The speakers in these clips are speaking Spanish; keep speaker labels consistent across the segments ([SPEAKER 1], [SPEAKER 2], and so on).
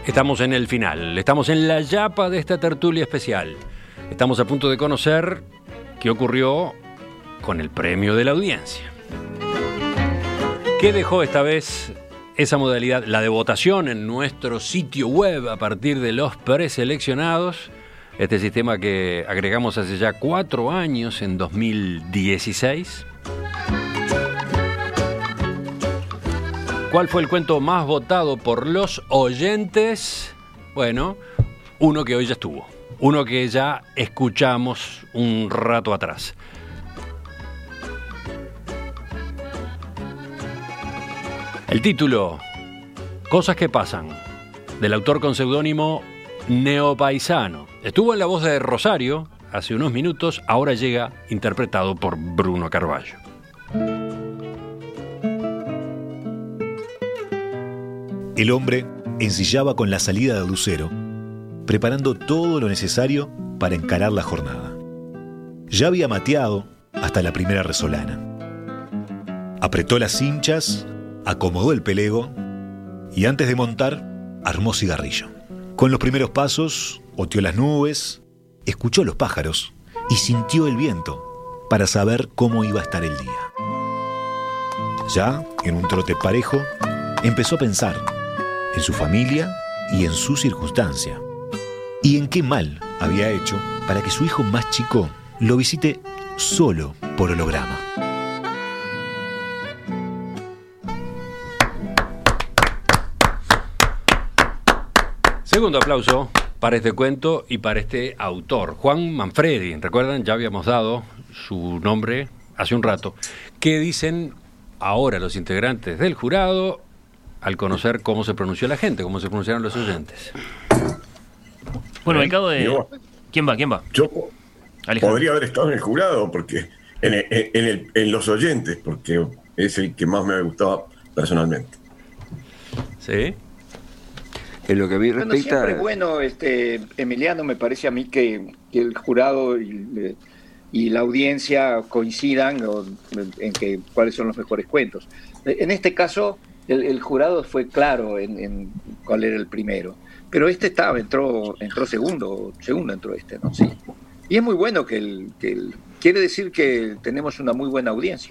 [SPEAKER 1] Estamos en el final, estamos en la yapa de esta tertulia especial. Estamos a punto de conocer qué ocurrió con el premio de la audiencia. ¿Qué dejó esta vez esa modalidad? La de votación en nuestro sitio web a partir de los preseleccionados. Este sistema que agregamos hace ya 4 años, en 2016. ¿Cuál fue el cuento más votado por los oyentes? Bueno, uno que hoy ya estuvo. Uno que ya escuchamos un rato atrás. El título, Cosas que pasan, del autor con seudónimo Neopaisano. Estuvo en la voz de Rosario hace unos minutos, ahora llega interpretado por Bruno Carballo.
[SPEAKER 2] El hombre ensillaba con la salida de Lucero, preparando todo lo necesario para encarar la jornada. Ya había mateado hasta la primera resolana. Apretó las cinchas, acomodó el pelego y antes de montar, armó cigarrillo. Con los primeros pasos, oteó las nubes, escuchó los pájaros y sintió el viento para saber cómo iba a estar el día. Ya, en un trote parejo, empezó a pensar en su familia y en su circunstancia, y en qué mal había hecho para que su hijo más chico lo visite solo por holograma.
[SPEAKER 1] Segundo aplauso para este cuento y para este autor, Juan Manfredi. Recuerdan, ya habíamos dado su nombre hace un rato. ¿Qué dicen ahora los integrantes del jurado al conocer cómo se pronunció la gente, cómo se pronunciaron los oyentes?
[SPEAKER 3] Bueno, al cabo de... ¿Quién va?
[SPEAKER 4] Yo
[SPEAKER 3] Alejandro.
[SPEAKER 4] podría haber estado en el jurado, porque en los oyentes, porque es el que más me gustaba personalmente.
[SPEAKER 1] ¿Sí?
[SPEAKER 5] En lo que a mí
[SPEAKER 6] Bueno,
[SPEAKER 5] respecta...
[SPEAKER 6] siempre bueno, Emiliano, me parece a mí que el jurado y la audiencia coincidan en que cuáles son los mejores cuentos. En este caso, el jurado fue claro en cuál era el primero, pero entró segundo entró ¿no? Sí. Y es muy bueno que quiere decir que tenemos una muy buena audiencia.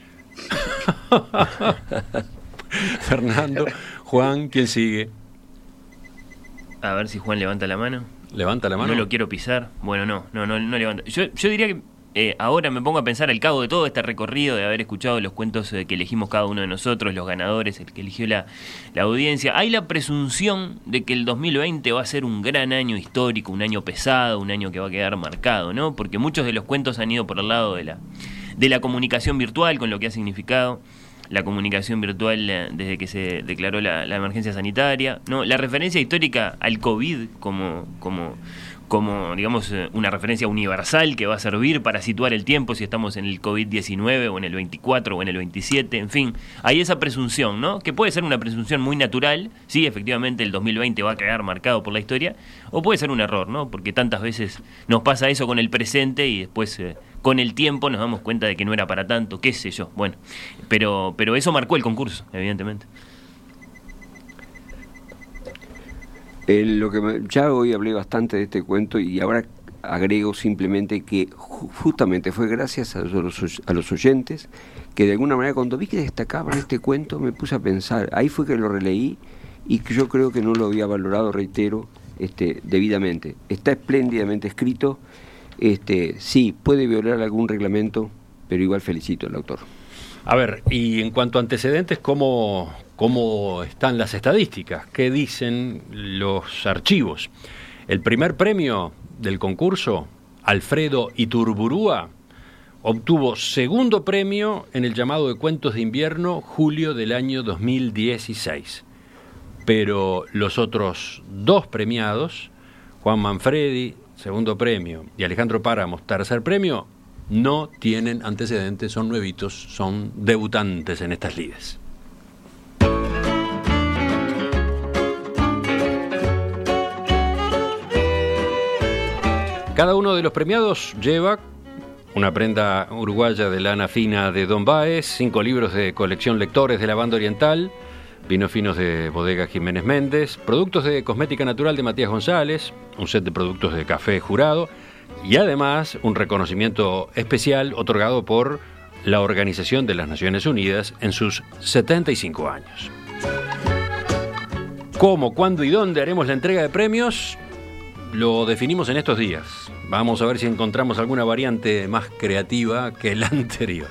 [SPEAKER 1] Fernando, Juan, ¿quién sigue?
[SPEAKER 3] A ver si Juan levanta la mano.
[SPEAKER 1] ¿Levanta la mano?
[SPEAKER 3] No lo quiero pisar. Bueno, no levanta. Yo diría que ahora me pongo a pensar al cabo de todo este recorrido, de haber escuchado los cuentos que elegimos cada uno de nosotros, los ganadores, el que eligió la audiencia. Hay la presunción de que el 2020 va a ser un gran año histórico, un año pesado, un año que va a quedar marcado, ¿no? Porque muchos de los cuentos han ido por el lado de la comunicación virtual, con lo que ha significado la comunicación virtual desde que se declaró la emergencia sanitaria, ¿no? La referencia histórica al COVID como digamos, una referencia universal que va a servir para situar el tiempo si estamos en el COVID-19 o en el 24 o en el 27, en fin, hay esa presunción, ¿no? Que puede ser una presunción muy natural, sí, efectivamente el 2020 va a quedar marcado por la historia, o puede ser un error, ¿no? Porque tantas veces nos pasa eso con el presente y después con el tiempo nos damos cuenta de que no era para tanto, qué sé yo, bueno, pero eso marcó el concurso, evidentemente.
[SPEAKER 5] Ya hoy hablé bastante de este cuento y ahora agrego simplemente que justamente fue gracias a los oyentes que de alguna manera cuando vi que destacaban este cuento me puse a pensar, ahí fue que lo releí y que yo creo que no lo había valorado, reitero, debidamente. Está espléndidamente escrito, sí, puede violar algún reglamento, pero igual felicito al autor.
[SPEAKER 1] A ver, y en cuanto a antecedentes, ¿cómo están las estadísticas? ¿Qué dicen los archivos? El primer premio del concurso, Alfredo Iturburúa, obtuvo segundo premio en el llamado de Cuentos de Invierno, julio del año 2016. Pero los otros 2 premiados, Juan Manfredi, segundo premio, y Alejandro Páramos, tercer premio, no tienen antecedentes, son nuevitos, son debutantes en estas lides. Cada uno de los premiados lleva una prenda uruguaya de lana fina de Don Báez, 5 libros de colección lectores de la banda oriental, vinos finos de Bodega Jiménez Méndez, productos de cosmética natural de Matías González, un set de productos de café Jurado y además un reconocimiento especial otorgado por la Organización de las Naciones Unidas en sus 75 años. ¿Cómo, cuándo y dónde haremos la entrega de premios? Lo definimos en estos días. Vamos a ver si encontramos alguna variante más creativa que la anterior.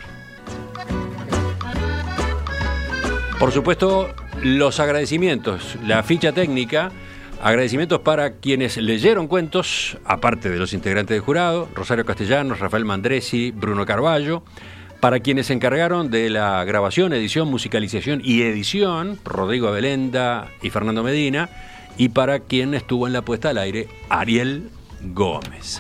[SPEAKER 1] Por supuesto, los agradecimientos, la ficha técnica, agradecimientos para quienes leyeron cuentos, aparte de los integrantes del jurado, Rosario Castellanos, Rafael Mandresi, Bruno Carballo, para quienes se encargaron de la grabación, edición, musicalización y edición, Rodrigo Abelenda y Fernando Medina, y para quien estuvo en la puesta al aire, Ariel Gómez.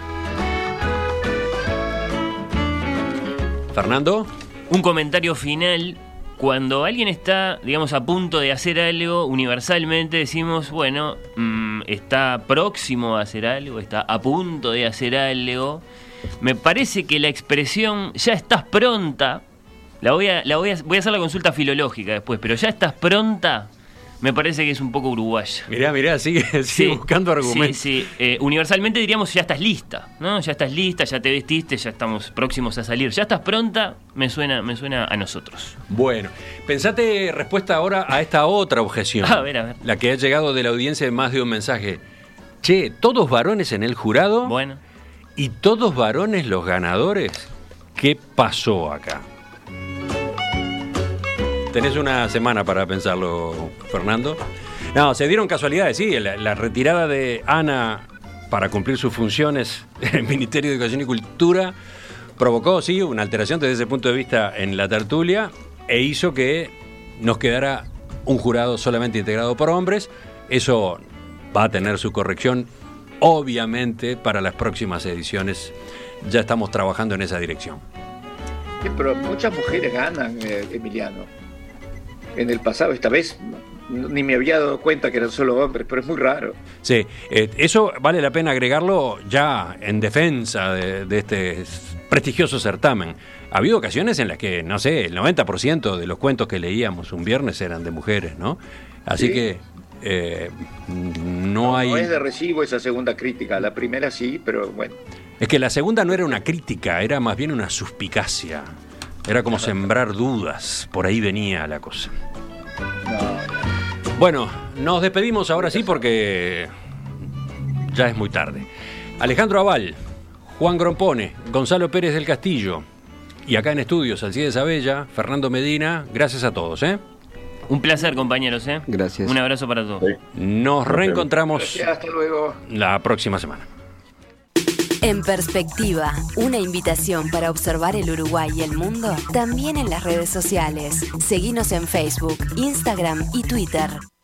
[SPEAKER 1] Fernando.
[SPEAKER 3] Un comentario final. Cuando alguien está, digamos, a punto de hacer algo, universalmente decimos, bueno, está próximo a hacer algo, está a punto de hacer algo. Me parece que la expresión "ya estás pronta", voy a hacer la consulta filológica después, pero "ya estás pronta", me parece que es un poco uruguaya.
[SPEAKER 1] Mirá, sigue buscando argumentos.
[SPEAKER 3] Sí. Universalmente diríamos "ya estás lista", ¿no? Ya estás lista, ya te vestiste, ya estamos próximos a salir. "Ya estás pronta", me suena a nosotros.
[SPEAKER 1] Bueno, pensate respuesta ahora a esta otra objeción.
[SPEAKER 3] A ver.
[SPEAKER 1] La que ha llegado de la audiencia de más de un mensaje. Che, ¿todos varones en el jurado?
[SPEAKER 3] Bueno.
[SPEAKER 1] ¿Y todos varones los ganadores? ¿Qué pasó acá? Tenés una semana para pensarlo, Fernando. No, se dieron casualidades, sí. La retirada de Ana para cumplir sus funciones en el Ministerio de Educación y Cultura provocó, sí, una alteración desde ese punto de vista en la tertulia e hizo que nos quedara un jurado solamente integrado por hombres. Eso va a tener su corrección, obviamente, para las próximas ediciones. Ya estamos trabajando en esa dirección.
[SPEAKER 6] Sí, pero muchas mujeres ganan, Emiliano. En el pasado, esta vez, ni me había dado cuenta que eran solo hombres, pero es muy raro.
[SPEAKER 1] Sí, eso vale la pena agregarlo ya en defensa de este prestigioso certamen. Ha habido ocasiones en las que, no sé, el 90% de los cuentos que leíamos un viernes eran de mujeres, ¿no? Así que no hay...
[SPEAKER 6] No es de recibo esa segunda crítica, la primera sí, pero bueno.
[SPEAKER 1] Es que la segunda no era una crítica, era más bien una suspicacia. Era como sembrar dudas, por ahí venía la cosa. Bueno, nos despedimos ahora sí porque ya es muy tarde. Alejandro Aval, Juan Grompone, Gonzalo Pérez del Castillo y acá en estudios Alcides Abella, Fernando Medina, gracias a todos, ¿eh?
[SPEAKER 3] Un placer, compañeros, ¿eh?
[SPEAKER 5] Gracias.
[SPEAKER 3] Un abrazo para todos.
[SPEAKER 4] Sí.
[SPEAKER 1] Nos reencontramos
[SPEAKER 6] Hasta luego.
[SPEAKER 1] la próxima semana.
[SPEAKER 7] En Perspectiva, una invitación para observar el Uruguay y el mundo, también en las redes sociales. Seguinos en Facebook, Instagram y Twitter.